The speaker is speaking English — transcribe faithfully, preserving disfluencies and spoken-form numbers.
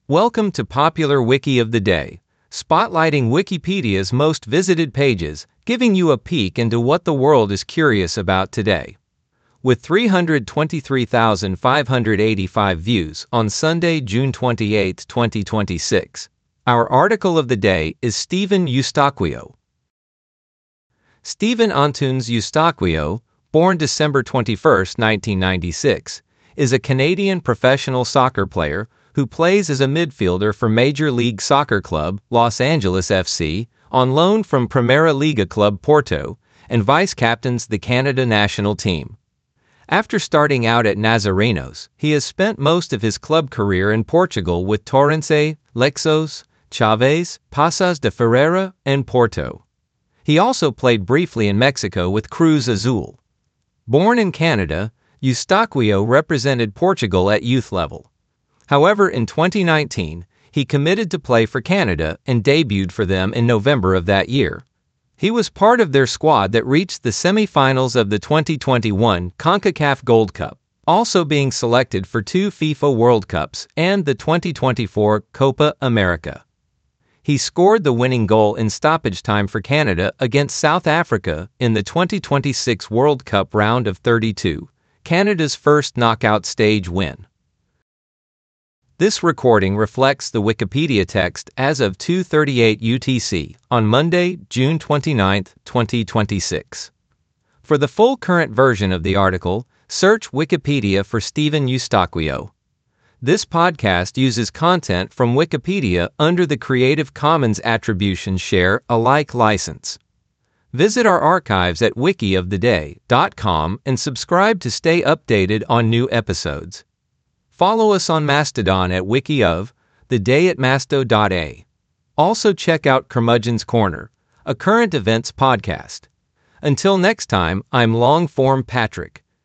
Welcome to Popular Wiki of the Day, spotlighting Wikipedia's most visited pages, giving you a peek into what the world is curious about today. With three hundred twenty-three thousand five hundred eighty-five views on Sunday, June twenty-eighth, twenty twenty-six, our article of the day is Steven Eustáquio. Steven Antunes Eustáquio, born December twenty-first, nineteen ninety-six, is a Canadian professional soccer player who plays as a midfielder for Major League Soccer club Los Angeles F C, on loan from Primeira Liga club Porto, and vice-captains the Canada national team. After starting out at Nazarenos, he has spent most of his club career in Portugal with Torrense, Lexos, Chaves, Paços de Ferreira, and Porto. He also played briefly in Mexico with Cruz Azul. Born in Canada, Eustáquio represented Portugal at youth level. However, in twenty nineteen, he committed to play for Canada and debuted for them in November of that year. He was part of their squad that reached the semi-finals of the twenty twenty-one CONCACAF Gold Cup, also being selected for two FIFA World Cups and the twenty twenty-four Copa America. He scored the winning goal in stoppage time for Canada against South Africa in the twenty twenty-six World Cup round of thirty-two, Canada's first knockout stage win. This recording reflects the Wikipedia text as of two thirty-eight U T C on Monday, June twenty-ninth, twenty twenty-six. For the full current version of the article, search Wikipedia for Steven Eustáquio. This podcast uses content from Wikipedia under the Creative Commons Attribution Share Alike license. Visit our archives at wiki of the day dot com and subscribe to stay updated on new episodes. Follow us on Mastodon at wiki of the day at masto dot a. Also check out Curmudgeon's Corner, a current events podcast. Until next time, I'm Longform Patrick.